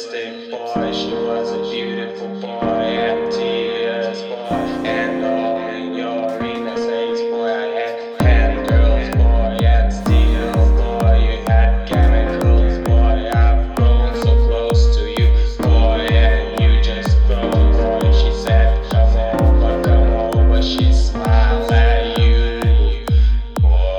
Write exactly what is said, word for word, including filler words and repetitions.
realistic boy. She was a beautiful boy and tears boy. And all in your innocence boy. I had hand girls boy and steel boy. You had chemicals boy. I've grown so close to you boy, and you just grow boy. She said come over, come over. She smiled at you boy.